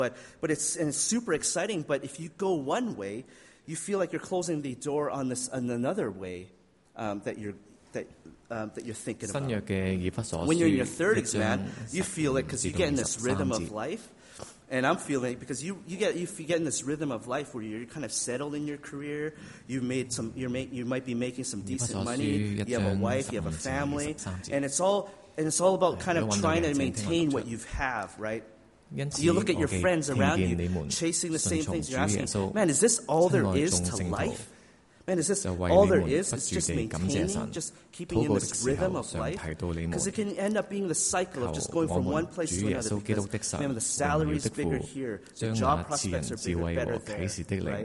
But it's super exciting. But if you go one way, you feel like you're closing the door on another way that you're thinking about. When you're in your 30s, man, you feel it because you get in this rhythm of life. And I'm feeling it because you get in this rhythm of life where you're kind of settled in your career. You might be making some decent money. You have a wife. You have a family, and it's all about kind of trying to maintain what you have, right? You look at your friends around you chasing the same things. You're asking, man, is this all there is to life? Man, is this all there is? It's just maintaining, just keeping in this rhythm of life? Because it can end up being the cycle of just going from one place to another. Because, man, the salary is bigger here. The job prospects are better there, right?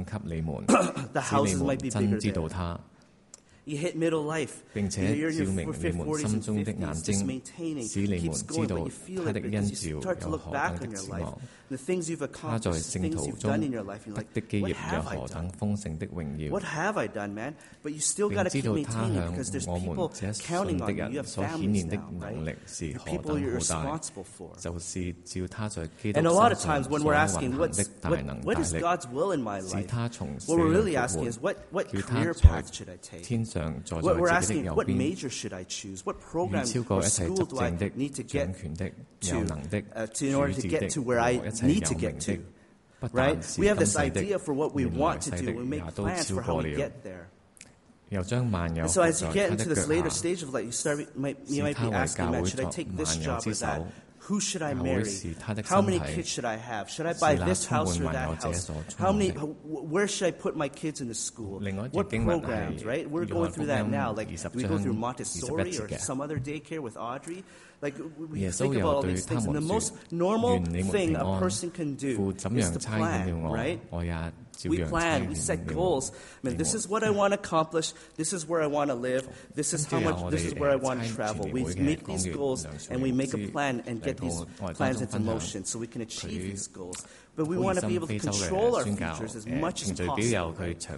The houses might be bigger there. You hit middle life. You're in your 40s and 50s, just maintaining, keeps going, but you feel it because you start to look back on your life. The things you've accomplished, the things you've done in your life, you're like, what have I done? What have I done, man? But you still got to keep maintaining because there's people counting on you. You have families now, right? The people you're responsible for. And a lot of times when we're asking, what is God's will in my life? What we're really asking is, what career path should I take? What we're asking, what major should I choose? What program or school do I need to get to in order to get to where I need to get to? Right? We have this idea for what we want to do. We make plans for how we get there. And so as you get into this later stage of life, you might be asking, man, should I take this job or that? Who should I marry? How many kids should I have? Should I buy this house or that house? Where should I put my kids in the school? What programs, right? We're going through that now. Like, do we go through Montessori or some other daycare with Audrey? Like, we think about all these things. And the most normal thing a person can do is to plan, right? We plan, we set goals. I mean, this is what I want to accomplish. This is where I want to live. This is where I want to travel. We make these goals and we make a plan and get these plans into motion so we can achieve these goals. But we want to be able to control our futures as much as possible.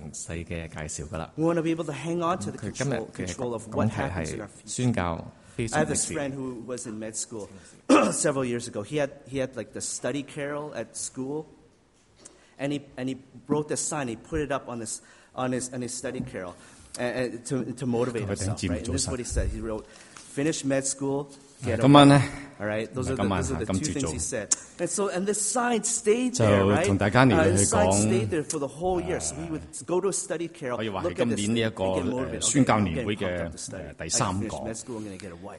We want to be able to hang on to the control of what happens in our future. I have this friend who was in med school several years ago. He had like the study carrel at school. And he wrote this sign. He put it up on his study carrel to motivate himself. Right? And this is what he said. He wrote, "Finish med school, get a wife." All right, those are the two things he said. And this sign stayed there, right? The sign stayed there for the whole year. So we would go to a study carrel, look at this, and get motivated. Okay, I'm getting pumped up to study. I finish med school, I'm going to get a wife.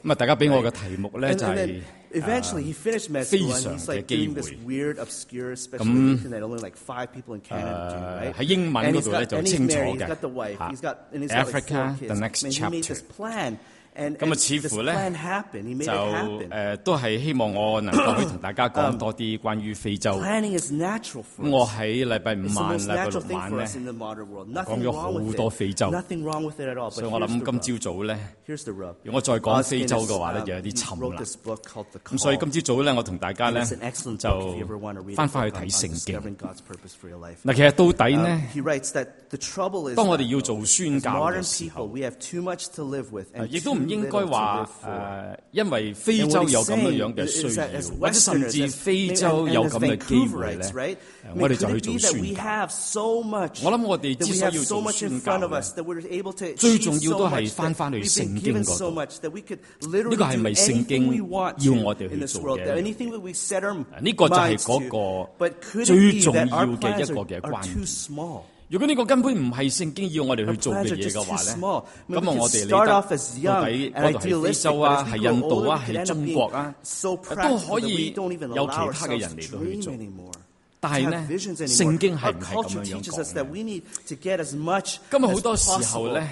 And then eventually he finished med school, and he's like doing this weird, obscure special education that only like 5 people in Canada do, right? And he's married, he's got the wife, he's got like 4 kids. And he made this plan. And this plan happened. He made it happen. 都係希望我能夠可以同大家講多啲關於非洲。 Planning is natural for us. 我喺禮拜5晚、禮拜6晚咧講咗好多非洲。 Nothing wrong with it at all. 所以我諗今朝早咧，如果我再講非洲嘅話咧，就有啲沉啦。咁所以今朝早咧，我同大家咧就翻去睇聖經。嗱，其實到底咧，當我哋要做宣教嘅時候，亦都唔應該話因為非洲有咁樣嘅需要，或者甚至非洲有咁嘅機會咧，我哋就去做宣教。我諗我哋之所以要做宣教咧，最重要都係翻去聖經嗰度。呢個係咪聖經要我哋去做嘅？呢個就係嗰個最重要嘅一個嘅關鍵。如果呢個根本唔係聖經要我哋去做嘅嘢嘅話咧，咁我哋理得到底嗰度係非洲啊，係印度啊，係中國啊，都可以有其他嘅人嚟到去做。但係咧，聖經係唔係咁樣講？今日好多時候咧，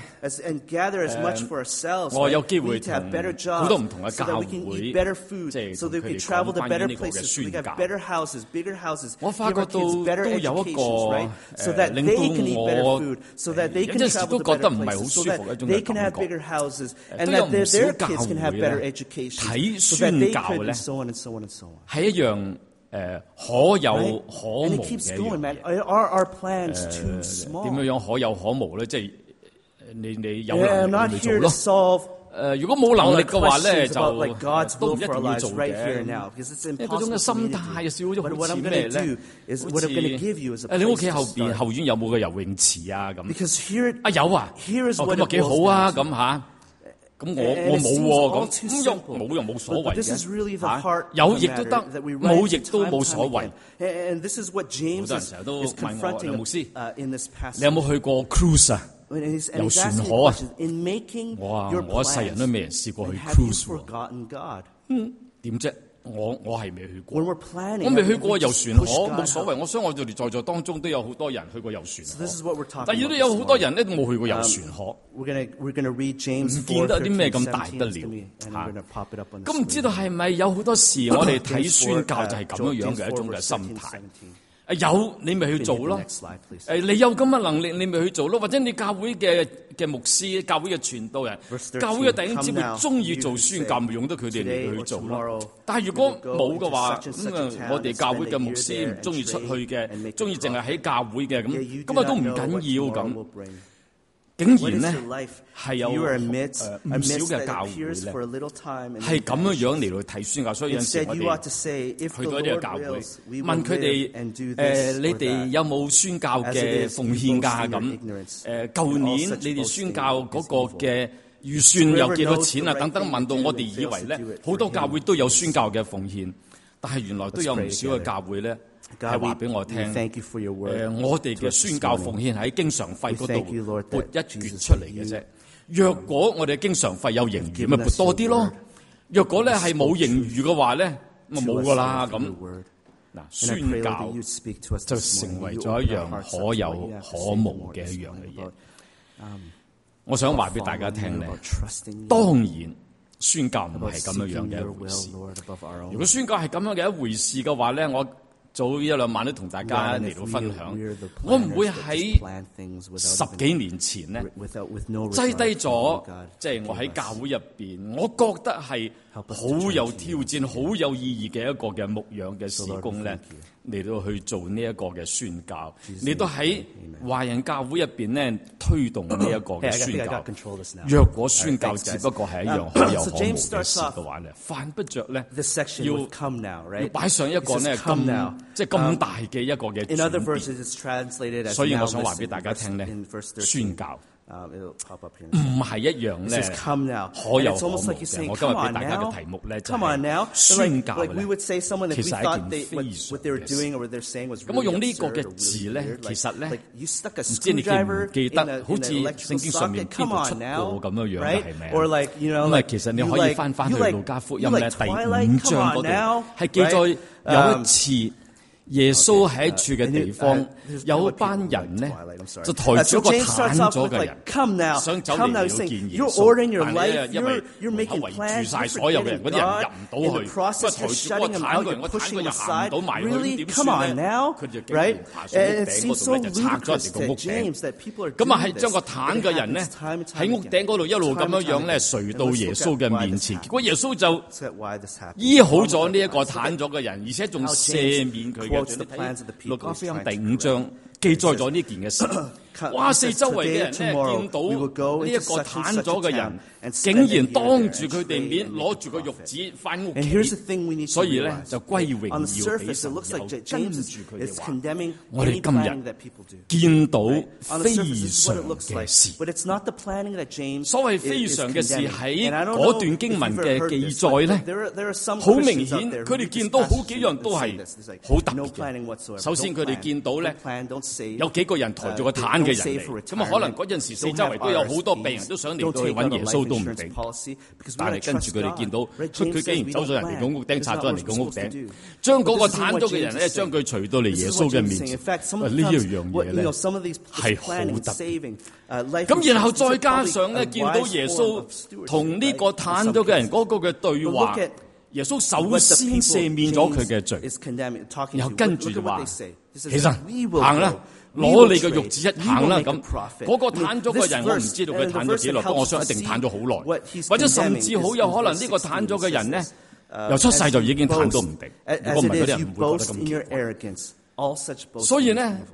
我有機會同好多唔同嘅教會，即係佢哋講關於呢個嘅宣教。我發覺到都有一個令到我有陣時都覺得唔係好舒服嘅一種嘅感覺。都有唔少教會咧睇宣教咧係一樣。可有可無嘅嘢。點樣可有可無咧？即係你有能力去做咯。 如果冇能力嘅話咧，就都唔一定要做嘅。嗰種嘅心態少咗好似咩咧？好似你屋企後院有冇個游泳池啊？咁有啊，咁啊幾好啊咁嚇。咁我冇喎，咁冇又冇所謂嘅，有亦都得，冇亦都冇所謂。好多人成日都問我，牧師，你有冇去過 cruise 啊？遊船河啊！哇！我一世人都未人試過去 cruise 喎。點啫？我係未去過，我未去過遊船河，冇所謂。我想我哋在座當中都有好多人去過遊船河，但係都有好多人咧都冇去過遊船河。唔見得啲咩咁大得了嚇。咁唔知道係咪有好多時我哋睇宣教就係咁樣嘅一種嘅心態？有你咪去做咯，你有咁嘅能力你咪去做咯，或者你教會嘅牧師、教會嘅傳道人、教會嘅弟兄姊妹中意做宣教，咪用得佢哋嚟去做咯。但係如果冇嘅話，我哋教會嘅牧師唔中意出去嘅，中意淨係喺教會嘅咁啊都唔緊要咁。竟然咧係有唔少嘅教會咧係咁樣嚟到睇宣教，所以有陣時我哋去到呢個教會問佢哋你哋有冇宣教嘅奉獻㗎咁？舊年你哋宣教嗰個嘅預算有幾多錢啊？等等問到我哋以為咧好多教會都有宣教嘅奉獻，但係原來都有唔少嘅教會咧。係話俾我聽，我哋嘅宣教奉獻喺經常費嗰度撥一橛出嚟嘅啫。若果我哋經常費有盈餘，咪撥多啲咯。若果咧係冇盈餘嘅話咧，咪冇噶啦咁。嗱，宣教就成為咗一樣可有可無嘅一樣嘅嘢。我想話俾大家聽咧，當然宣教唔係咁樣嘅一回事。如果宣教係咁樣嘅一回事嘅話咧，我早一兩晚都同大家嚟到分享，我唔會喺10幾年前咧擠低咗，即係我喺教會入邊，我覺得係好有挑戰、好有意義嘅一個嘅牧養嘅事工咧，嚟到去做呢一個嘅宣教，嚟到喺華人教會入邊咧推動呢一個嘅宣教。若果宣教只不過係一樣可有可無嘅事嘅話咧，犯不着咧要擺上一個咧咁大嘅一個嘅轉變。所以我想話俾大家聽咧，宣教唔係一樣咧可有可無嘅。我今日俾大家嘅題目咧就係宣教咧，其實係一件非常嘅事。咁我用呢個嘅字咧，其實咧唔知你記唔記得，好似聖經上面邊度出過咁樣嘅係咪？咁啊，其實你可以翻去路加福音咧第5章嗰度，係記載有一次。耶穌喺處嘅地方，有班人呢就抬住個癱咗嘅人，想走嚟要見耶穌，但係因為門口圍住晒所有嘅人，嗰啲人入唔到去，咁抬住個癱嘅人，個癱嘅人行唔到埋去，點算咧？佢就竟然爬上屋頂嗰度咧，就拆咗人哋個屋頂，咁啊係將個癱嘅人呢喺屋頂嗰度一路咁樣咧垂到耶穌嘅面前，結果耶穌就醫好咗呢一個癱咗嘅人，而且仲赦免佢。路加福音第5章記載咗呢件嘅事。哇！四周圍嘅人咧見到呢一個癱咗嘅人，竟然當住佢哋面攞住個褥子返屋企，所以咧就歸榮耀俾神，又跟住佢哋話：我哋今日見到非常嘅事。所謂非常嘅事喺嗰段經文嘅記載咧，好明顯佢哋見到好幾樣都係好特別嘅。首先佢哋見到咧有幾個人抬住個癱嘅人嚟，咁啊可能嗰陣時四周圍都有好多病人都想嚟到去揾耶穌都唔定，但係跟住佢哋見到佢竟然走咗人哋個屋頂，拆咗人哋個屋頂，將嗰個癱咗嘅人咧，將佢隨到嚟耶穌嘅面前。呢一樣嘢咧係好特別。咁然後再加上咧，見到耶穌同呢個癱咗嘅人嗰個嘅對話，耶穌首先赦免咗佢嘅罪，然後跟住就話：起身行啦。攞你嘅褥子一行啦，咁嗰個癱咗嘅人，我唔知道佢癱咗幾耐，不過我想一定癱咗好耐，或者甚至好有可能呢個癱咗嘅人呢，由出世就已經癱到唔定。如果唔係嗰啲人唔會覺得咁奇怪。所以呢，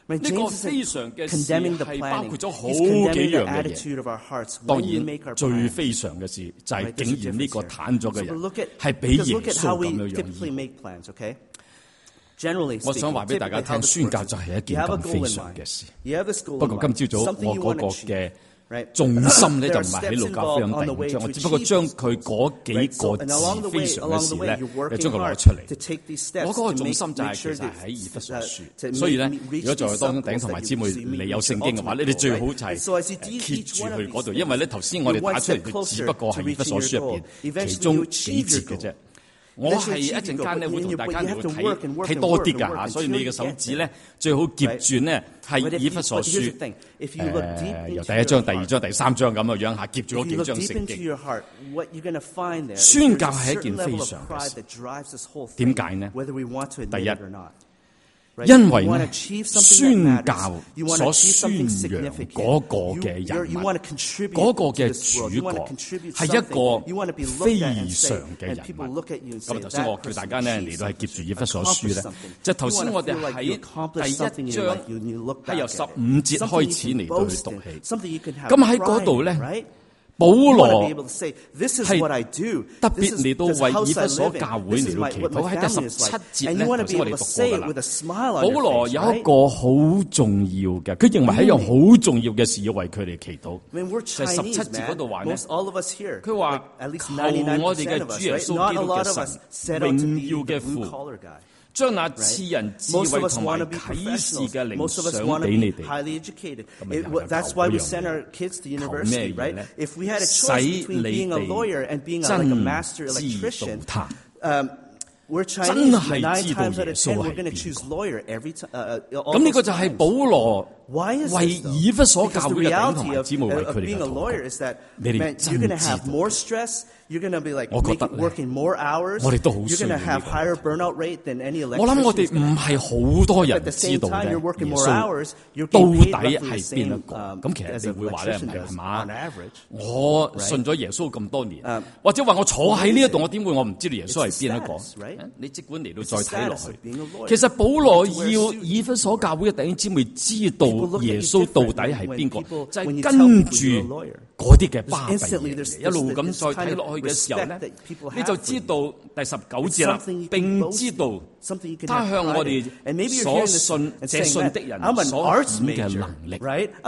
呢個非常嘅事係包括咗好幾樣嘅嘢。當然最非常嘅事就係竟然呢個癱咗嘅人係俾耶穌咁樣樣。我想話俾大家聽，宣教就係一件咁非常嘅事。不過今朝早我嗰個嘅重心咧就唔係喺路加福音第5章，我只不過將佢嗰幾個字非常嘅事咧，將佢攞出嚟。我嗰個重心就係其實喺以弗所書，所以咧，如果在當中弟兄同埋姊妹你有聖經嘅話，你哋最好就係揭住去嗰度，因為咧頭先我哋打出嚟佢只不過係以弗所書入邊其中幾節嘅啫。我係一陣間咧會同大家嚟睇多啲㗎嚇，所以你嘅手指咧最好夾住呢係以弗所書由第1章、第2章、第3章咁嘅樣嚇，夾住嗰幾章聖經。宣教係一件非常嘅事，點解呢？第一，因為呢宣教所宣揚嗰個嘅人物，嗰個嘅主角係一個非常嘅人物。咁頭先我叫大家呢嚟到係夾住以弗所書咧，就頭先我哋喺第1章係由15節開始嚟到去讀起。咁喺嗰度咧，保羅係特別嚟到為以弗所教會嚟到祈禱。喺第17節咧，頭先我哋讀過㗎啦。保羅有一個好重要嘅，佢認為係一樣好重要嘅事要為佢哋祈禱。就係17節嗰度話咧，佢話求我哋嘅主耶穌基督嘅神，榮耀嘅父，將那賜人智慧同埋啟示嘅靈賞俾你哋。咁咪求咩嘢咧？使你哋真知道他。真係知道耶穌係邊個。咁呢個就係保羅為以弗所教會嘅弟兄同埋姊妹為佢哋嘅禱告。你哋真知道。我覺得我哋都好需要呢個。我諗我哋唔係好多人知道咧，耶穌到底係邊一個？咁其實你會話咧，唔係嘛？我信咗耶穌咁多年，或者話我坐喺呢一度，我點會我唔知道耶穌係邊一個？你即管嚟到再睇落去，其實保羅要以弗所教會嘅弟兄姊妹知道耶穌到底係邊個，就係跟住嗰啲嘅巴閉嘢一路咁再睇落去嘅時候咧，你就知道第19節啦，並知道他向我哋所信這信的人所顯嘅能力。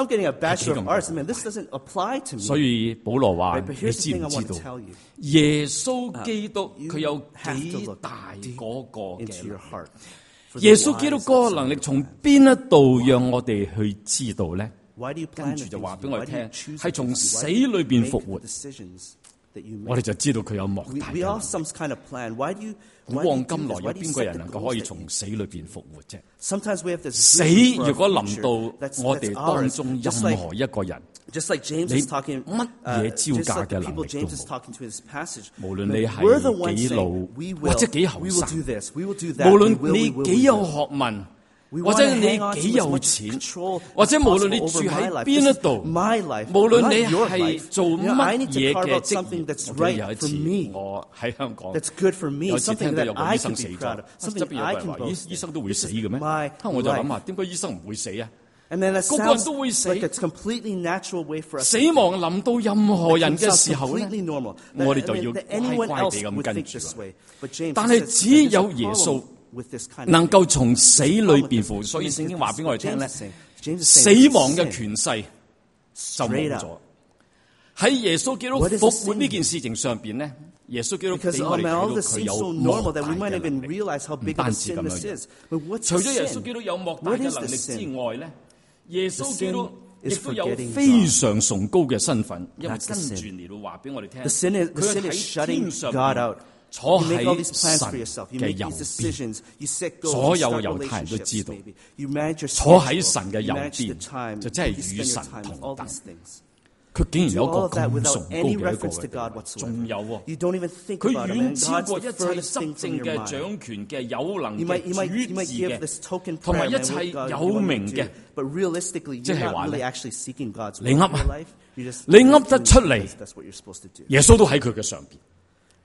所以保羅話：你知唔知道耶穌基督佢有幾大嗰個嘅能力？耶穌基督嗰個能力從邊一度讓我哋去知道咧？跟住就話俾我哋聽，係從死裏邊復活，我哋就知道佢有莫大嘅能力。古往今來有邊個人能夠可以從死裏邊復活啫？死如果臨到我哋當中任何一個人，你乜嘢招架嘅能力都冇。無論你係幾老或者幾後生，無論你幾有學問，或者你幾有錢，或者無論你住喺邊一度，無論你係做乜嘢嘅職業，有一次我喺香港，有次聽到有個醫生死咗，側邊有人話：醫生都會死嘅咩？我就諗下，點解醫生唔會死啊？個個人都會死，死亡臨到任何人嘅時候咧，我哋就要乖乖地咁跟住。但係只有耶穌能夠從死裏邊復活，所以聖經話俾我哋聽咧，死亡嘅權勢就冇咗。喺耶穌基督復活呢件事情上邊咧，耶穌基督俾我哋睇到佢有莫大嘅能力，唔單止咁樣。除咗耶穌基督有莫大嘅能力之外咧，耶穌基督亦都有非常崇高嘅身份，因為跟住嚟到話俾我哋聽，佢喺天上坐喺神嘅右邊，所有嘅猶太人都知道，坐喺神嘅右邊就真係與神同等。佢竟然有一個咁崇高嘅一個，仲有佢遠超過一切執政嘅、掌權嘅、有能嘅、主治嘅，同埋一切有名嘅。即係話咧，你噏啊，你噏得出嚟，耶穌都喺佢嘅上邊。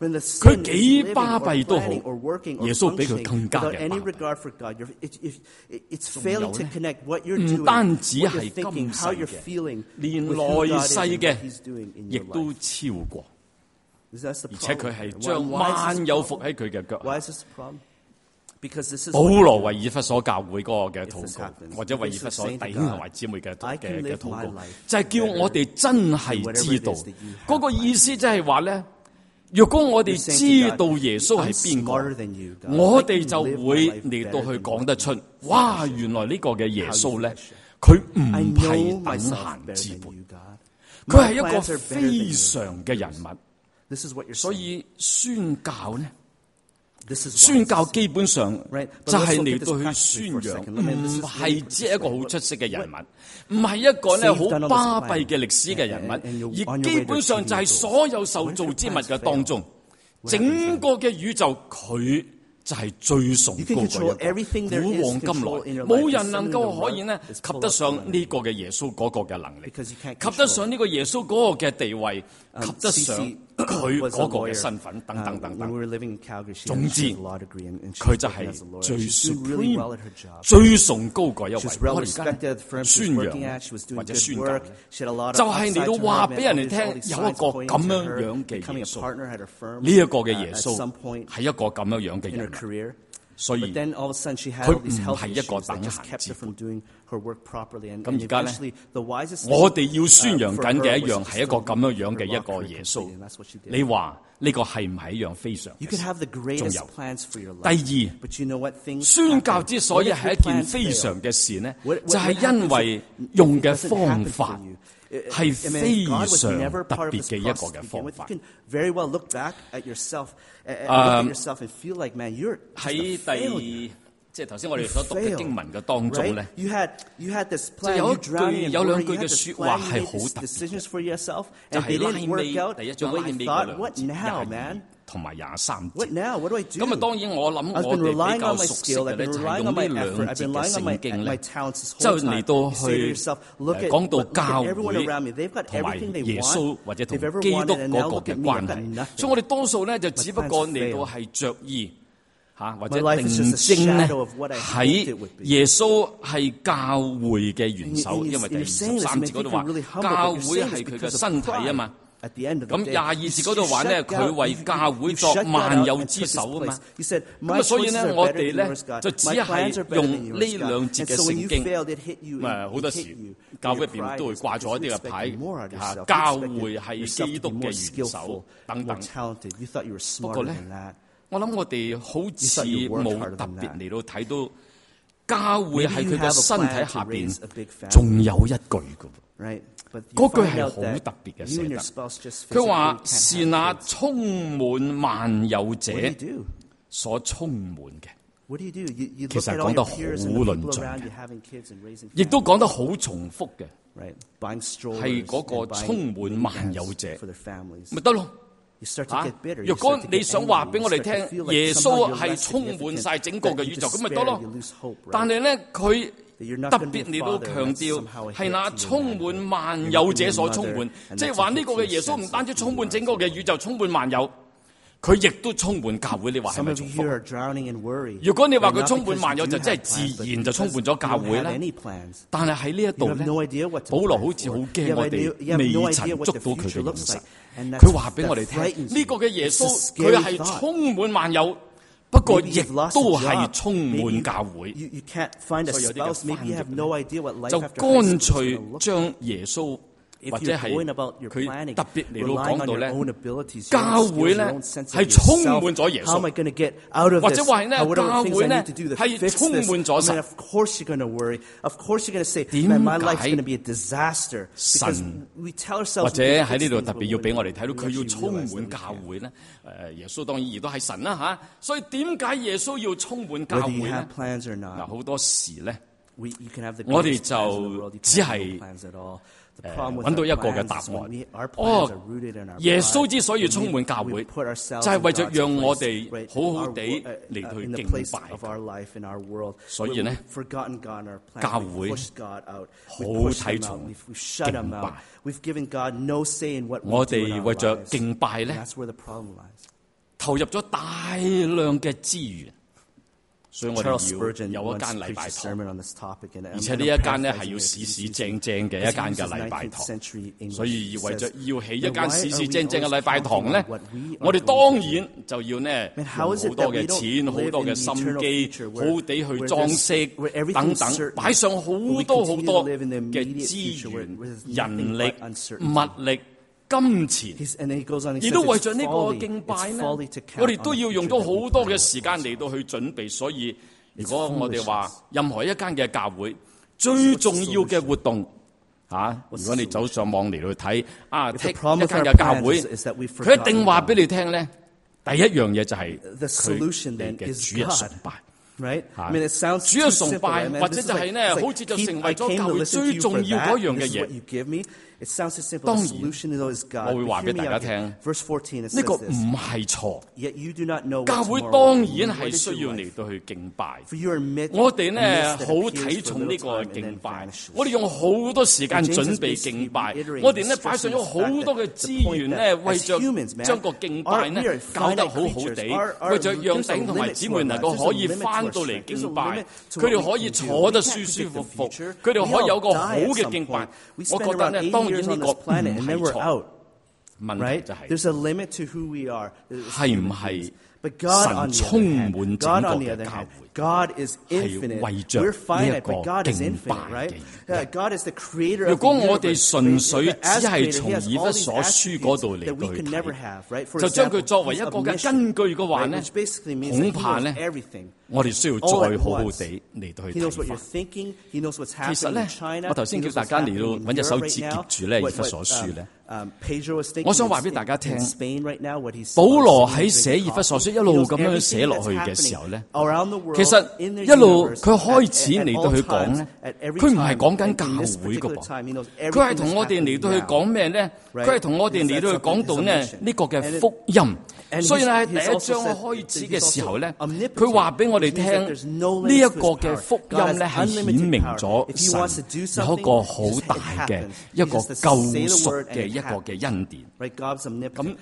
佢幾巴閉都好，耶穌比佢更加嘅巴閉。唔單止係今世嘅，連來世嘅亦都超過。而且佢係將萬有伏喺佢嘅腳下。保羅為以弗所教會嗰個嘅禱告，或者為以弗所弟兄同埋姊妹嘅禱告，就係叫我哋真係知道嗰個意思，即係話咧，若果我哋知道耶穌係邊個，我哋就會嚟到去講得出，哇！原來呢個嘅耶穌咧，佢唔係等閒之輩，佢係一個非常嘅人物。所以宣教呢？宣教基本上就係嚟到去宣揚，唔係只係一個好出色嘅人物，唔係一個咧好巴閉嘅歷史嘅人物，而基本上就係所有受造之物嘅當中，整個嘅宇宙佢就係最崇高嘅，古往今來冇人能夠可以呢及得上呢個嘅耶穌嗰個嘅能力，及得上呢個耶穌嗰個嘅地位，及得上佢嗰個嘅身份等等等等。總之，佢就係最 supreme、最崇高嗰一位。我哋而家宣揚或者宣教，就係嚟到話俾人哋聽，有一個咁樣嘅耶穌，呢一個嘅耶穌係一個咁樣嘅人。所以佢唔係一個等閒之輩。咁而家咧，我哋要宣揚緊嘅一樣係一個咁樣嘅一個耶穌。你話呢個係唔係一樣非常？仲有第二，宣教之所以係一件非常嘅事呢，就係因為用嘅方法係非常特別嘅一個嘅方法。喺即係頭先我哋所讀嘅經文嘅當中咧，有兩句嘅説話係好特別，就係拉尾第一章拉尾嗰兩節同埋23節。咁啊，當然我諗我哋比較熟悉嘅咧，就係用呢兩節嘅聖經咧，就嚟到去講到教會同埋耶穌或者同基督嗰個嘅關係。所以我哋多數咧就只不過嚟到係着意或者定睛咧喺耶穌係教會嘅元首，因為第23節嗰度話教會係佢嘅身體啊嘛。咁22節嗰度話咧，佢為教會作萬有之首啊嘛。咁啊，所以咧我哋咧就只係用呢兩節嘅聖經。好多時教會入邊都會掛咗一啲嘅牌，教會係基督嘅元首等等。不過咧，我諗我哋好似冇特別嚟到睇到教會喺佢嘅身體下邊，仲有一句嘅，嗰句係好特別嘅寫得。佢話是那充滿萬有者所充滿嘅，其實講得好論盡嘅，亦都講得好重複嘅，係嗰個充滿萬有者，咪得咯。如果你想話俾我哋聽，耶穌係充滿晒整個嘅宇宙，咁咪得咯。但係咧，佢特別嚟到強調係那充滿萬有者所充滿，即係話呢個嘅耶穌唔單止充滿整個嘅宇宙，充滿萬有，佢亦都充滿教會。你話係咪重複？如果你話佢充滿萬有，就真係自然就充滿咗教會啦。但係喺呢一度咧，保羅好似好驚我哋未曾捉到佢嘅用神。佢話俾我哋聽，呢個嘅耶穌佢係充滿萬有，不過亦都係充滿教會。所以有啲嘅翻譯就乾脆將耶穌或者係佢特別嚟到講到咧，教會咧係充滿咗耶穌，或者話係咧教會咧係充滿咗神。點解神或者喺呢度特別要俾我哋睇到佢要充滿教會咧？耶穌當然亦都係神啦嚇，所以點解耶穌要充滿教會咧？嗱，好多時咧，我哋就只係揾到一個嘅答案。耶穌之所以充滿教會，就係為咗讓我哋好好地嚟去敬拜。所以呢，教會好睇重敬拜。我哋為咗敬拜呢， 投入咗大量嘅資源。所以我哋要有一間禮拜堂，而且呢一間呢係要市市正正嘅一間嘅禮拜堂。所以為咗要起一間市市正正嘅禮拜堂呢，我哋當然就要呢用好多嘅錢、好多嘅心機、好地去裝飾等等，擺上好多好多嘅資源、人力、物力。金錢，亦都為咗呢個敬拜呢，我哋都要用咗好多嘅時間嚟到去準備。所以，如果我哋話任何一間嘅教會最重要嘅活動，如果你走上網嚟到睇一間嘅教會，佢一定話俾你聽咧，第一樣嘢就係佢哋嘅主日崇拜。 Right? 主日崇拜或者就係呢，好似就成為咗教會最重要嗰樣嘅嘢。當然，我會話俾大家聽，呢個唔係錯。教會當然係需要嚟到去敬拜。我哋呢好睇重呢個敬拜，我哋用好多時間準備敬拜，我哋呢擺上咗好多嘅資源呢，為咗將個敬拜呢搞得好好地，為咗讓弟兄同埋姊妹能夠可以翻到嚟敬拜，佢哋可以坐得舒舒服服，佢哋可以有個好嘅敬拜。我覺得呢，當然呢個唔係錯，問題就係係唔係神充滿整個嘅教會？係為着呢一個敬拜嘅。如果我哋純粹只係從以弗所書嗰度嚟到去睇，就將佢作為一個嘅根據嘅話呢，恐怕呢，我哋需要再好好地嚟到去睇法。其實呢，我頭先叫大家嚟到揾隻手指夾住呢以弗所書呢。我想話俾大家聽，保羅喺寫以弗所書一路咁樣寫落去嘅時候呢，其實一路佢開始嚟到去講咧，佢唔係講緊教會㗎噃，佢係同我哋嚟到去講咩咧？佢係同我哋嚟到去講到呢個嘅福音。所以咧喺第一章開始嘅時候咧，佢話俾我哋聽呢一個嘅福音咧係顯明咗神有一個好大嘅一個救贖嘅一個嘅恩典。咁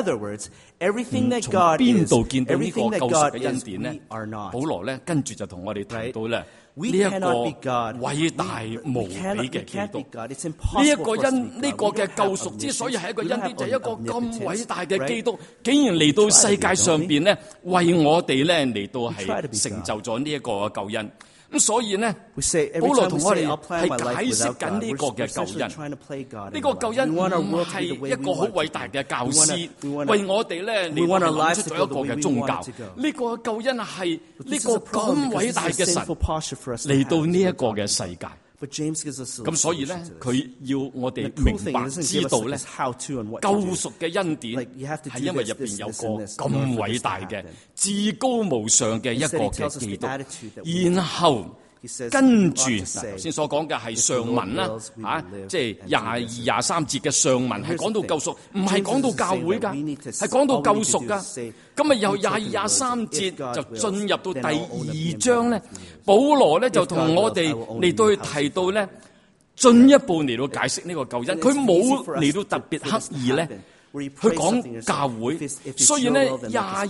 從邊度見到呢個救贖嘅恩典咧？保羅咧跟住就同我哋提到咧呢一個偉大無比嘅基督。呢一個呢個嘅救贖之所以係一個恩典，就係一個咁偉大嘅基督，竟然嚟到世界上邊咧，為我哋咧嚟到係成就咗呢一個嘅救恩。咁所以呢，保羅同我哋係解釋緊呢個嘅救恩。呢個救恩唔係一個好偉大嘅教師為我哋咧嚟諗出咗一個嘅宗教。呢個救恩係呢個咁偉大嘅神嚟到呢一個嘅世界。咁所以咧，佢要我哋明白知道咧，救贖嘅恩典係因為入邊有個咁偉大嘅、至高無上嘅一個嘅基督，然後跟住頭先所講嘅係上文啦，即係22、23節嘅上文係講到救贖，唔係講到教會噶，係講到救贖噶。咁啊，由22、23節就進入到第2章咧，保羅咧就同我哋嚟到去提到咧，進一步嚟到解釋呢個救恩。佢冇嚟到特別刻意咧去講教會，所以咧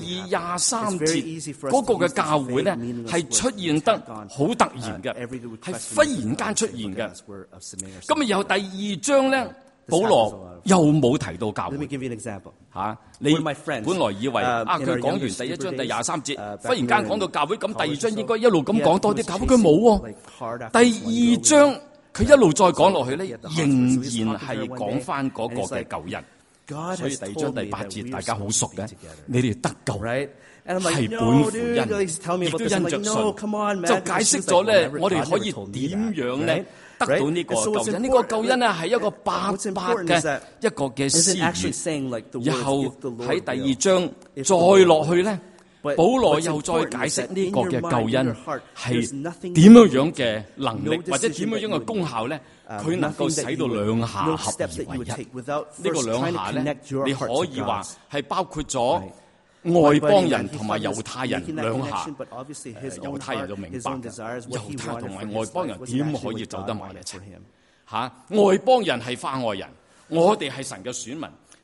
22、23節嗰個嘅教會咧係出現得好突然嘅，係忽然間出現嘅。咁啊，由第2章咧，保羅又冇提到教會。你本來以為佢講完第1章第23節，忽然間講到教會，咁第2章應該一路咁講多啲教會，佢冇喎。第2章佢一路再講落去咧，仍然係講翻嗰個嘅救恩。所以第2章第8節大家好熟嘅，你哋得救係本乎恩，亦都因着信，就解釋咗咧，我哋可以點樣咧得到呢個救恩？呢個救恩咧係一個白白嘅一個嘅施予。然後喺第2章再落去咧，保羅又再解釋呢個嘅救恩係點樣嘅能力，或者點樣嘅功效咧？佢能夠使到兩下合而為一。呢個兩下咧，你可以話係包括咗外邦人同埋猶太人兩下。猶太人就明白嘅，猶太同埋外邦人點可以走得埋一齊？外邦人係化外人，我哋係神嘅選民。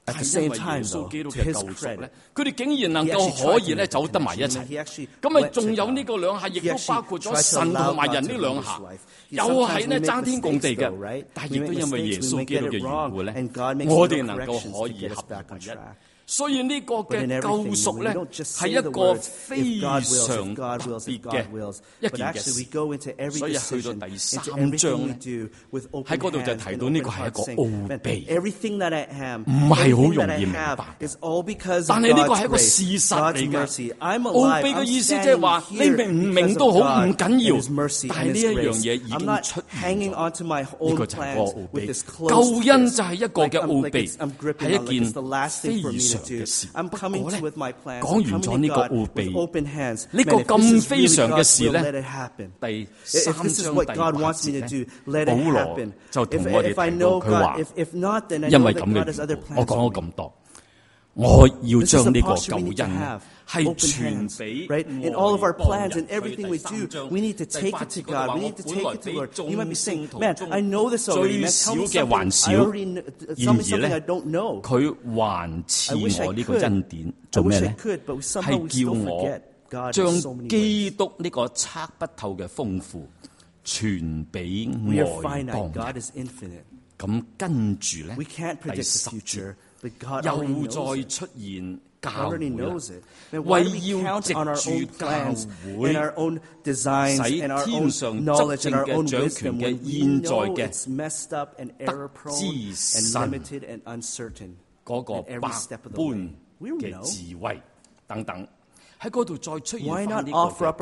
但係因為耶穌基督嘅救贖咧，佢哋竟然能夠可以咧走得埋一齊。咁啊，仲有呢個兩下，亦都包括咗神同埋人呢兩下，又係咧爭天共地嘅。但係亦都因為耶穌基督嘅緣故咧，我哋能夠可以合而為一。所以呢個嘅救贖咧，係一個非常特別嘅一件嘅事。所以去到第3章咧，喺嗰度就提到呢個係一個奧秘，唔係好容易明白。但係呢個係一個事實嚟嘅。奧秘嘅意思即係話，你明唔明都好唔緊要，但係呢一樣嘢已經出現咗。呢個就係個奧秘。救恩就係一個嘅奧秘，係一件非常嘅事。不過咧，講完咗呢個奧秘，呢個咁非常嘅事咧，第3章第8節咧，保羅就同我哋提到，佢話因為咁嘅，我講咗咁多，我要將呢個救恩係傳俾我哋第3章。第8節佢話：我本來俾眾聖徒中最少嘅還少，然而咧，佢還賜我呢個恩典，做咩咧？係叫我將基督呢個測不透嘅豐富傳俾外邦人。咁跟住咧，第10節又再出現教會，為要藉住教會，使天上執政嘅掌權嘅現在嘅得知神嗰個百般嘅智慧等等。喺嗰度再出現翻呢個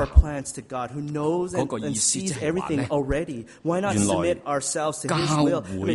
嗰個意思，即係話咧，原來教會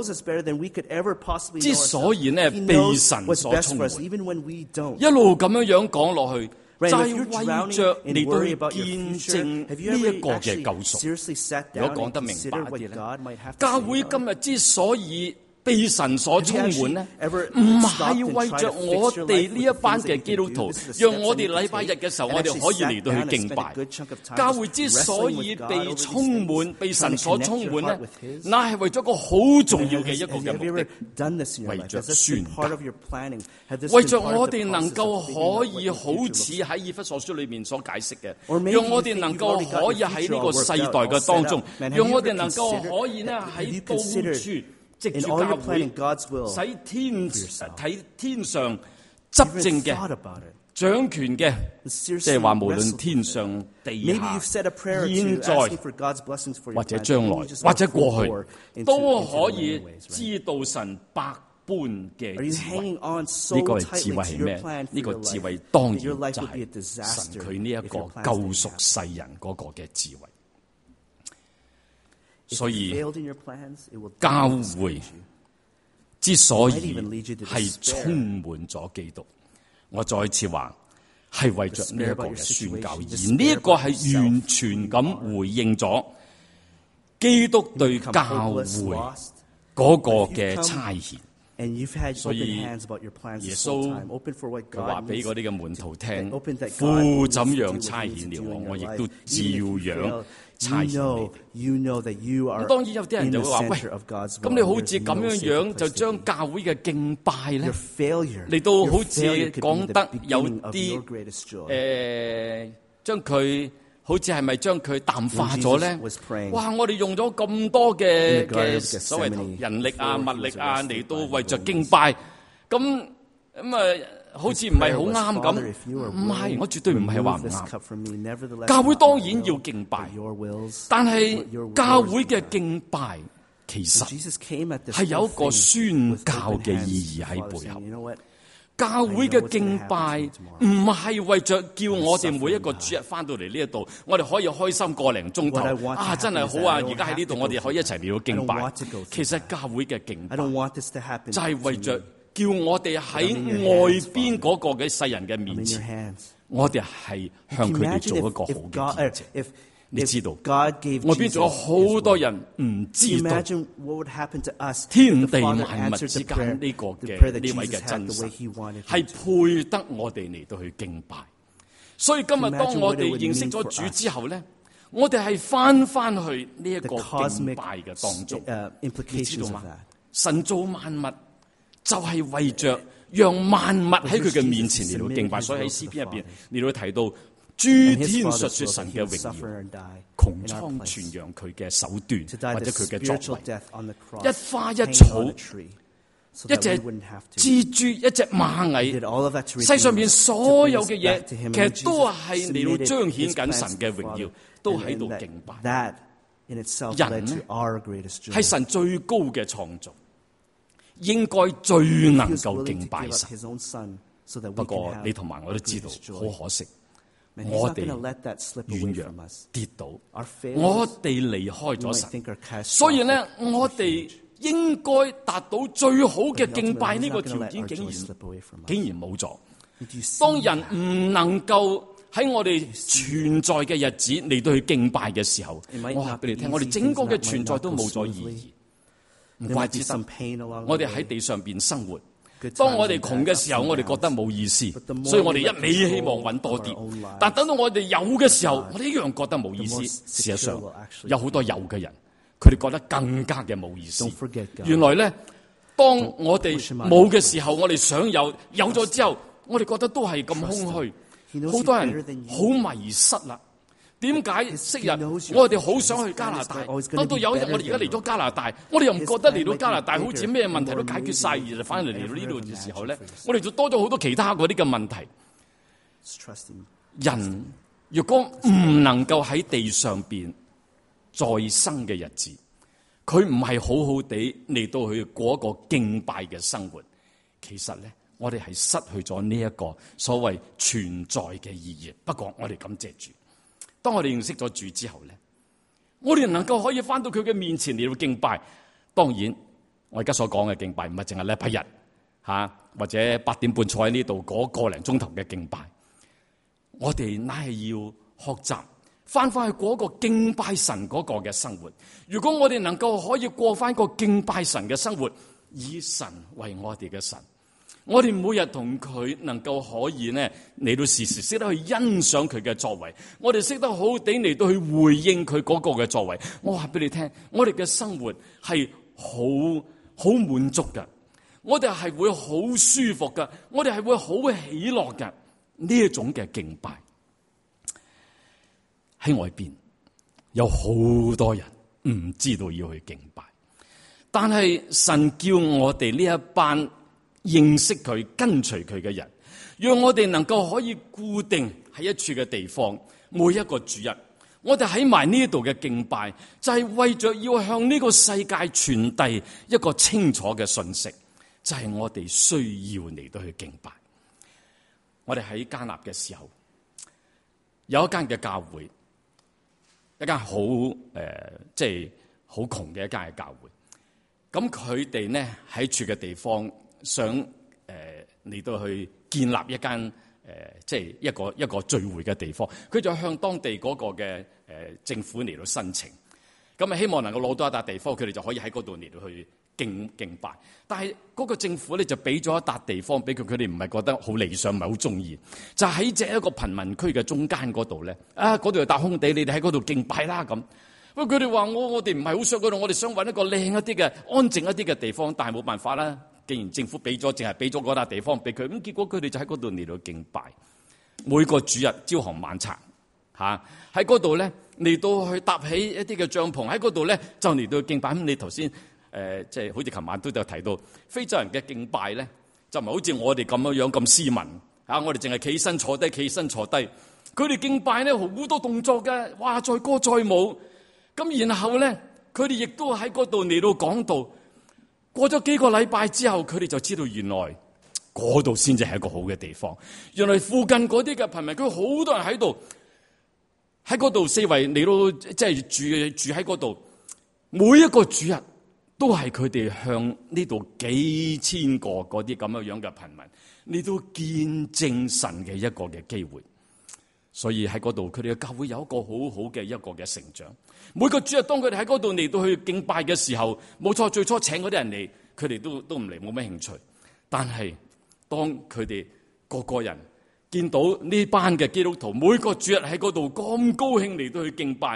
之所以呢被神所充滿，一路咁樣講落去，就係為着嚟到見證呢一個嘅救贖。如果講得明白一啲咧，教會今日之所以被神所充滿呢，唔係為着我哋呢一班嘅基督徒，讓我哋禮拜日嘅時候，我哋可以嚟到去敬拜。教會之所以被充滿，被神所充滿呢，那係為咗個好重要嘅一個嘅目的，為着宣教，為着我哋能夠可以好似喺以弗所書裏面所解釋嘅，讓我哋能夠可以喺呢個世代嘅當中，讓我哋能夠可以呢喺到處。藉住教會，使天上執政嘅、掌權嘅，即係話無論天上地下、現在或者將來或者過去，都可以知道神百般嘅智慧。呢個智慧係咩？呢個智慧當然就係神佢呢一個救贖世人嗰個嘅智慧。所以教會之所以係充滿咗基督，我再次話係為着呢一個嘅宣教，而呢一個係完全咁回應咗基督對教會嗰個嘅差遣。所以耶穌佢話俾嗰啲嘅門徒聽，父怎樣差遣了我，我亦都照樣差遣你。咁當然有啲人就會話：喂，咁你好似咁樣就將教會嘅敬拜咧，嚟到好似講得有啲將佢。好似係咪將佢淡化咗咧？哇！我哋用咗咁多嘅所謂人力啊、物力啊嚟到為着敬拜，咁好似唔係好啱咁。唔係，我絕對唔係話唔啱。教會當然要敬拜，但係教會嘅敬拜其實係有一個宣教嘅意義喺背後。教會嘅敬拜唔係為着叫我哋每一個主日翻到嚟呢一度，我哋可以開心個零鐘頭啊！真係好啊！而家喺呢度，我哋可以一齊嚟到敬拜。其實教會嘅敬拜就係為着叫我哋喺外邊嗰個嘅世人嘅面前，我哋係向佢哋做一個好嘅見證。你知道，外邊仲有好多人唔知道天地萬物之間呢個嘅呢位嘅真神係配得我哋嚟到去敬拜。所以今日當我哋認識咗主之後咧，我哋係翻去呢一個敬拜嘅當中。你知道嗎？神造萬物， 就係為着讓萬物喺佢嘅面前嚟到敬拜。所以喺詩篇入邊嚟到提到諸天述說神嘅榮耀，穹蒼傳揚佢嘅手段或者佢嘅作為，一花一草，一隻蜘蛛，一隻螞蟻，世上面所有嘅嘢，其實都係嚟到彰顯緊神嘅榮耀，都喺度敬拜。人呢係神最高嘅創造，應該最能夠敬拜神。不過你同埋我都知道，好可惜，我哋軟弱跌倒，我哋離開咗神，所以呢，我哋應該達到最好嘅敬拜呢個條件，竟然冇咗。當人唔能夠喺我哋存在嘅日子嚟到去敬拜嘅時候，我話俾你聽，我哋整個嘅存在都冇咗意義。唔怪之得我哋喺地上邊生活，當我哋窮嘅時候，我哋覺得冇意思，所以我哋一味希望揾多啲。但等到我哋有嘅時候，我哋一樣覺得冇意思。事實上，有好多有嘅人，佢哋覺得更加嘅冇意思。原來咧，當我哋冇嘅時候，我哋想有咗之後，我哋覺得都係咁空虛。好多人好迷失啦。點解昔日我哋好想去加拿大，當到有一日我哋而家嚟咗加拿大，我哋又唔覺得嚟到加拿大好似咩問題都解決晒，而反而嚟到呢度嘅時候咧，我哋就多咗好多其他嗰啲嘅問題。人若果唔能夠喺地上邊再生嘅日子，佢唔係好好地嚟到去過一個敬拜嘅生活，其實咧，我哋係失去咗呢一個所謂存在嘅意義。不過我哋感謝主，當我哋認識咗主之後咧，我哋能夠可以翻到佢嘅面前嚟到敬拜。當然，我而家所講嘅敬拜唔係淨係禮拜日或者8點半坐喺呢度嗰個零鐘頭嘅敬拜。我哋乃係要學習翻去過一個敬拜神嗰個嘅生活。如果我哋能夠可以過翻個敬拜神嘅生活，以神為我哋嘅神，我哋每日同佢能夠可以呢嚟到時時識得去欣賞佢嘅作為，我哋識得好好地嚟到去回應佢嗰個嘅作為。我話俾你聽，我哋嘅生活係好滿足噶，我哋係會好舒服噶，我哋係會好喜樂噶。呢一種嘅敬拜喺外邊有好多人唔知道要去敬拜，但係神叫我哋呢一班認識佢、跟隨佢嘅人，讓我哋能夠可以固定喺一處嘅地方，每一個主日，我哋喺埋呢度嘅敬拜，就係為着要向呢個世界傳遞一個清楚嘅信息，就係我哋需要嚟到去敬拜。我哋喺加納嘅時候，有一間嘅教會，一間好即係好窮嘅一間嘅教會。咁佢哋呢喺住嘅地方，想嚟到去建立一間即係一個聚會嘅地方。佢就向當地嗰個嘅政府嚟到申請，咁啊希望能夠攞到一笪地方，佢哋就可以喺嗰度嚟到去敬拜。但係嗰個政府咧就俾咗一笪地方俾佢，佢哋唔係覺得好理想，唔係好中意。就喺一個貧民區嘅中間嗰度咧，嗰度又搭空地，你哋喺嗰度敬拜啦咁。不過佢哋話我哋唔係好想嗰度，我哋想揾一個靚一啲嘅、安靜一啲嘅地方，但係冇辦法啦。既然政府俾咗，淨係俾咗嗰笪地方俾佢，咁結果佢哋就喺嗰度嚟到敬拜。每個主日朝行晚拆喺嗰度咧嚟到去搭起一啲嘅帳篷，喺嗰度咧就嚟到敬拜。咁你頭先即係好似琴晚都有提到，非洲人嘅敬拜咧就唔係好似我哋咁樣咁斯文我哋淨係企起身坐低，企起身坐低。佢哋敬拜咧好多動作嘅，哇！載歌載舞。咁然後咧，佢哋亦都喺嗰度嚟到講道。過咗幾個禮拜之後，佢哋就知道原來嗰度先至係一個好嘅地方。原來附近嗰啲嘅貧民區好多人喺度，喺嗰度四圍嚟到即係住喺嗰度。每一個主日都係佢哋向呢度幾千個嗰啲咁樣嘅貧民嚟到見證神嘅一個嘅機會。所以喺嗰度，佢哋嘅教會有一個好好嘅一個嘅成長。每個主日當佢哋喺嗰度嚟到去敬拜嘅時候，冇錯，最初請嗰啲人嚟，佢哋都唔嚟，冇咩興趣。但係當佢哋個個人見到呢班嘅基督徒每個主日喺嗰度咁高興嚟到去敬拜，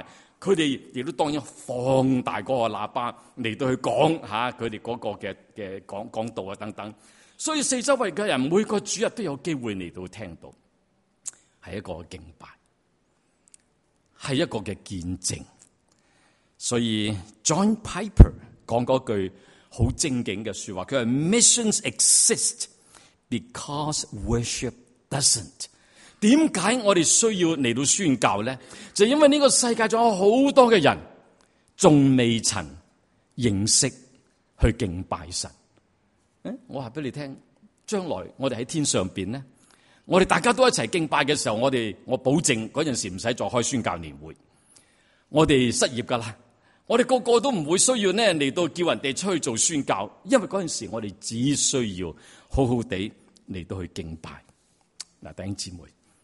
佢哋亦都當然放大嗰個喇叭嚟到去講佢哋嗰個嘅講道啊等等。所以四周圍嘅人每個主日都有機會嚟到聽到，係一個敬拜，係一個嘅見證。所以 John Piper 講嗰句好正經嘅說話，佢話 Missions exist because worship doesn't。點解我哋需要嚟到宣教咧？就因為呢個世界仲有好多嘅人仲未曾認識去敬拜神。我話俾你聽，將來我哋喺天上邊咧，我哋大家都一齊敬拜嘅時候，我保證嗰陣時唔使再開宣教年會，我哋失業噶啦，我哋個個都唔會需要咧嚟到叫人哋出去做宣教，因為嗰陣時我哋只需要好好地嚟到去敬拜。嗱，弟兄姊妹，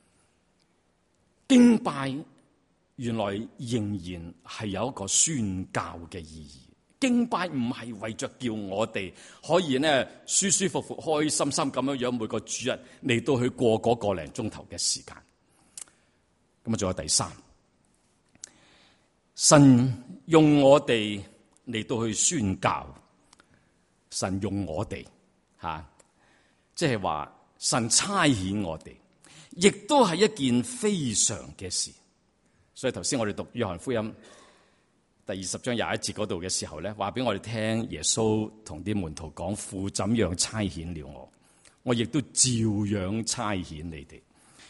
敬拜原來仍然係有一個宣教嘅意義。敬拜唔係為着叫我哋可以呢舒舒服服、開開心心咁樣樣每個主日嚟到去過嗰個零鐘頭嘅時間。咁啊，仲有第三，神用我哋嚟到去宣教，神用我哋即係話神差遣我哋，亦都係一件非常嘅事。所以頭先我哋讀約翰福音第20章21節嗰度嘅時候咧，話俾我哋聽，耶穌同啲門徒講，父怎樣差遣了我亦都照樣差遣你哋。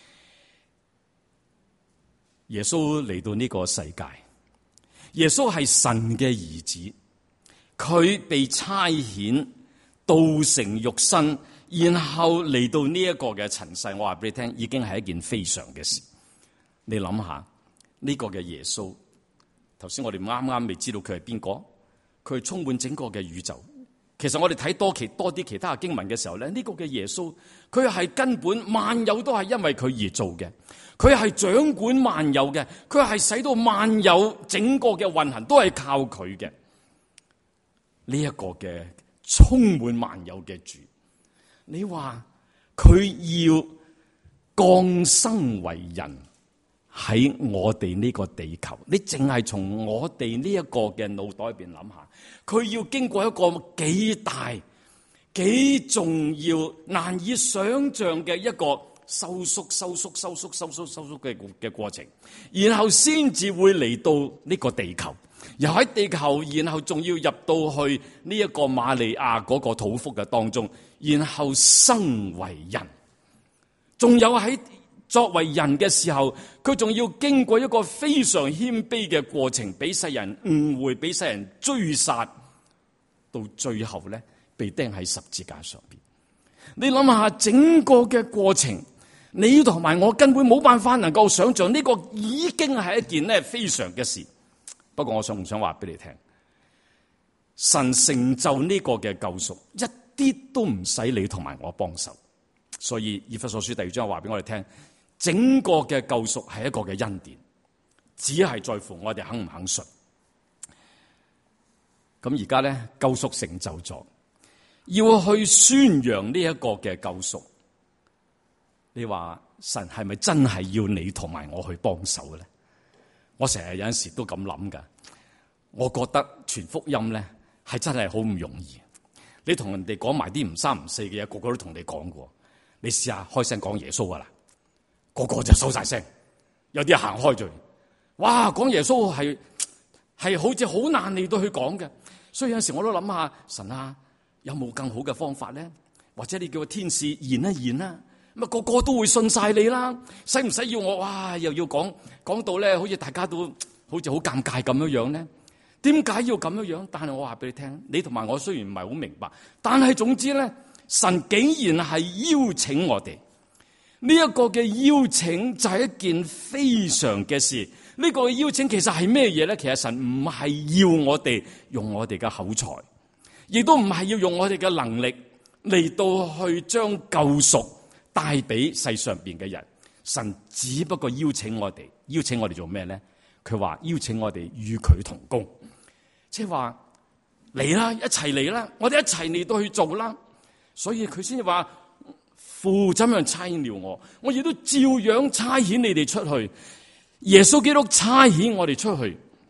耶穌嚟到呢個世界，耶穌係神嘅兒子，佢被差遣道成肉身，然後嚟到呢一個嘅塵世。我話俾你聽，已經係一件非常嘅事。你諗下呢個嘅耶穌，頭先我哋啱啱未知道佢係邊個，佢係充滿整個嘅宇宙。其實我哋睇多啲其他嘅經文嘅時候咧，呢個嘅耶穌，佢係根本萬有都係因為佢而做嘅，佢係掌管萬有嘅，佢係使到萬有整個嘅運行都係靠佢嘅。呢一個嘅充滿萬有嘅主，你話佢要降生為人喺我哋呢個地球，你淨係從我哋呢一個嘅腦袋入邊諗下，佢要經過一個幾大、幾重要、難以想象嘅一個收縮嘅過程，然後先至會嚟到呢個地球，又喺地球，然後仲要入到去呢一個瑪利亞嗰個肚腹嘅當中，然後生為人，仲有喺作為人嘅時候，佢仲要經過一個非常謙卑嘅過程，俾世人誤會，俾世人追殺，到最後咧被釘喺十字架上邊。你諗下整個嘅過程，你同埋我根本冇辦法能夠想象，呢個已經係一件咧非常嘅事。不過我想唔想話俾你聽，神成就呢個嘅救贖，一啲都唔使你同埋我幫手。所以以弗所書第2章話俾我哋聽，整個嘅救贖係一個嘅恩典，只係在乎我哋肯唔肯信。咁而家咧救贖成就咗，要去宣揚呢一個嘅救贖。你話神係咪真係要你同埋我去幫手嘅咧？我成日有陣時都咁諗噶。我覺得傳福音咧係真係好唔容易。你同人哋講埋啲唔三唔四嘅嘢，個個都同你講過。你試下開聲講耶穌噶啦，個個就收晒聲，有啲行開咗。哇，講耶穌係好似好難嚟到去講嘅。所以有陣時我都諗下，神啊，有冇更好嘅方法咧？或者你叫個天使言一言啦，咁啊個個都會信晒你啦。使唔使要我哇又要講到咧，好似大家都好似好尷尬咁樣樣咧？點解要咁樣樣？但係我話俾你聽，你同埋我雖然唔係好明白，但係總之咧，神竟然係邀請我哋。呢一個嘅邀請就係一件非常嘅事。呢個邀請其實係咩嘢咧？其實神唔係要我哋用我哋嘅口才，亦都唔係要用我哋嘅能力嚟到去將救贖帶俾世上邊嘅人。神只不過邀請我哋做咩咧？佢話邀請我哋與佢同工，即係話嚟啦，一齊嚟啦，我哋一齊嚟到去做啦。所以佢先至話，父怎樣差遣了我亦都照樣差遣你哋出去。耶穌基督差遣我哋出去，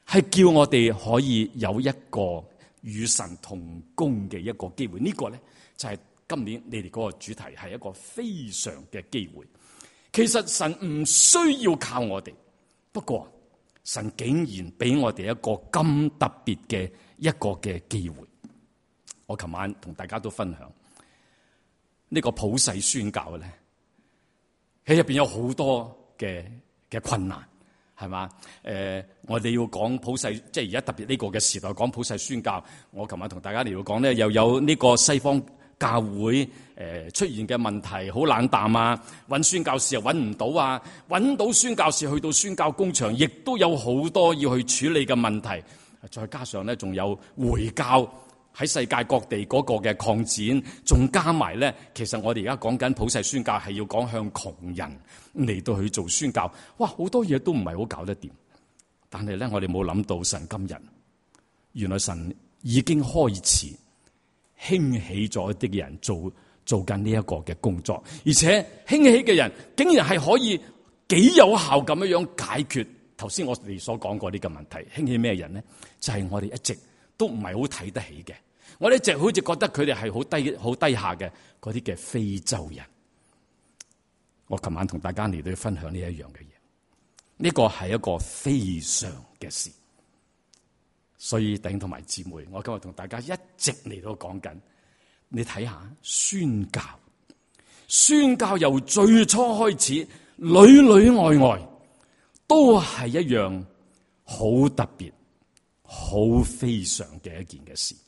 係叫我哋可以有一個與神同工嘅一個機會。呢個咧就係今年你哋嗰個主題，係一個非常嘅機會。其實神唔需要靠我哋，不過神竟然俾我哋一個咁特別嘅一個嘅機會。我琴晚同大家都分享呢個普世宣教咧，喺入邊有好多嘅困難，係嘛？我哋要講普世，即係而家特別呢個嘅時代講普世宣教。我琴晚同大家嚟到講咧，又有呢個西方教會出現嘅問題，好冷淡啊，揾宣教士又揾唔到啊，揾到宣教士去到宣教工場，亦都有好多要去處理嘅問題。再加上咧，仲有回教喺世界各地嗰個嘅擴展，仲加埋咧，其實我哋而家講緊普世宣教係要講向窮人嚟到去做宣教。哇，好多嘢都唔係好搞得掂。但係咧，我哋冇諗到神今日，原來神已經開始興起咗一啲嘅人做緊呢一個嘅工作，而且興起嘅人竟然係可以幾有效咁樣解決頭先我哋所講過呢個問題。興起咩人呢？就係我哋一直都唔係好睇得起嘅，我哋一直好似覺得佢哋係好低下嘅嗰啲嘅非洲人。我琴晚同大家嚟到分享呢一樣嘅嘢，呢個係一個非常嘅事。所以弟兄同埋姊妹，我今日同大家一直嚟到講緊，你睇下宣教由最初開始，裏裏外外都係一樣好特別、好非常嘅一件嘅事。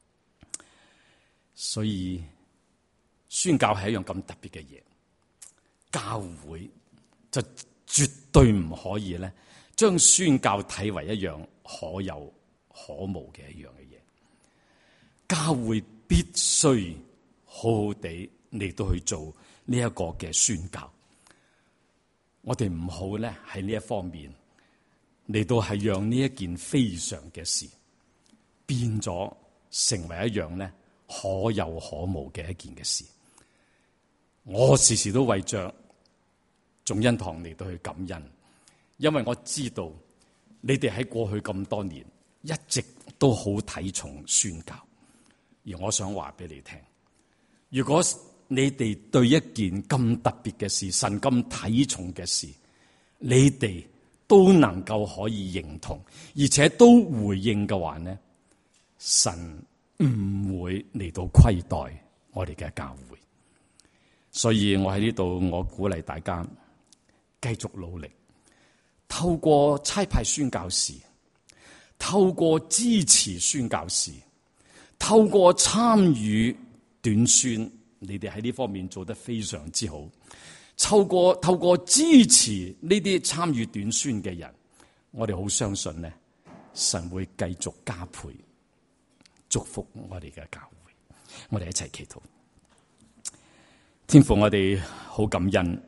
所以宣教係一樣咁特別嘅嘢，教會就絕對唔可以咧將宣教睇為一樣可有可無嘅一樣嘅嘢。教會必須好好地嚟到去做呢一個嘅宣教。我哋唔好咧喺呢一方面嚟到係讓呢一件非常嘅事變咗成為一樣咧可有可無嘅一件嘅事。我時時都為着眾恩堂嚟到去感恩，因為我知道你哋喺過去咁多年一直都好睇重宣教，而我想話俾你聽，如果你哋對一件咁特別嘅事，神咁睇重嘅事，你哋都能夠可以認同，而且都回應嘅話呢，神唔會嚟到虧待我哋嘅教會。所以我喺呢度，我鼓勵大家繼續努力，透過差派宣教士，透過支持宣教士，透過參與短宣，你哋喺呢方面做得非常之好。透過支持呢啲參與短宣嘅人，我哋好相信呢，神會繼續加倍祝福我哋嘅教會。我哋一齊祈禱。天父，我哋好感恩，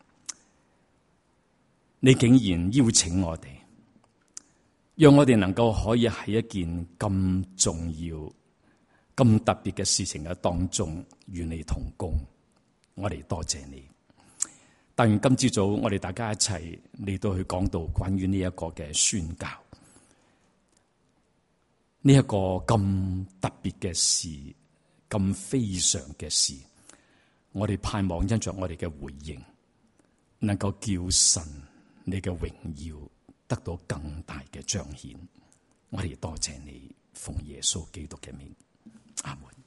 你竟然邀請我哋，讓我哋能夠可以喺一件咁重要、咁特別嘅事情嘅當中與你同工。我哋多謝你。但願今朝早我哋大家一齊嚟到去講到關於呢一個嘅宣教，呢一個咁特別嘅事，咁非常嘅事，我哋盼望因着我哋嘅回應，能夠叫神你嘅榮耀得到更大嘅彰顯。我哋多謝你，奉耶穌基督嘅名，阿門。